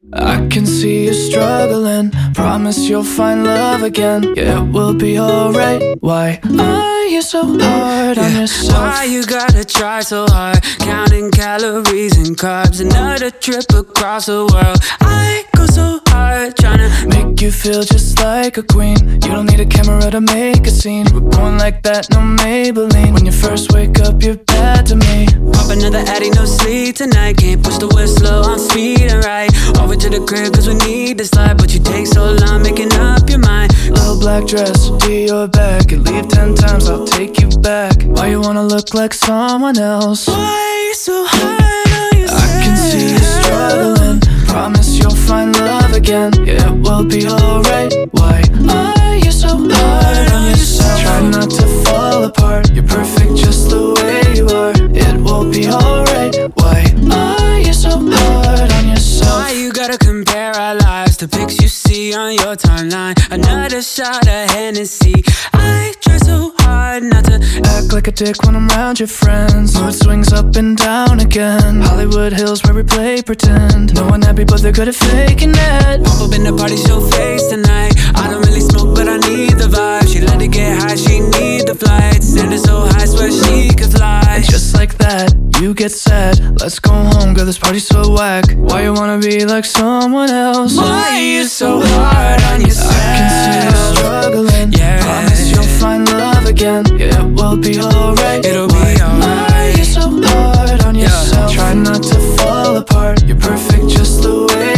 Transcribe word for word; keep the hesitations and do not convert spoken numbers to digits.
I can see you struggling. Promise you'll find love again. Yeah, it will be alright. Why are you so hard on yourself? Why you gotta try so hard? Counting calories and carbs. Another trip across the world. I go so hard trying to make you feel just like a queen. You don't need a camera to make a scene. We're born like that, no Maybelline. When you first wake up, you're bad to me. Pop another Addy, no sleep tonight. Can't push the whistle on speed and right. Over to the crib cause we need this life. But you take so long making up your mind. Little black dress to your back. You leave ten times, I'll take you back. Why you wanna look like someone else? Why you so hard on yourself? I can see you struggling. Promise you'll find love again. Yeah, it will be alright. Why are you so hard on yourself? Try not to fall apart. You're perfect just the way you are. It will be alright. Why are you so hard on yourself? Why you gotta compare our lives to pics you see on your timeline? Another shot of Hennessy. I try so hard not to act like a dick when I'm around your friends. Mood swings up and down again. Hollywood Hills where we play pretend. No one happy but they're good at faking it. Pop up in the party, show face tonight. I don't really smoke but I need the vibe. She let it get high, she need the flight. Send her so high, swear she could fly. And just like that, you get sad. Let's go home, girl, this party's so whack. Why you wanna be like someone else? Why are you so hard on yourself? I can see you struggling. Yeah. Promise you'll find love again. Yeah, it will be alright. It'll be alright. Why are you so hard on yourself? Yeah. Try not to fall apart. You're perfect just the way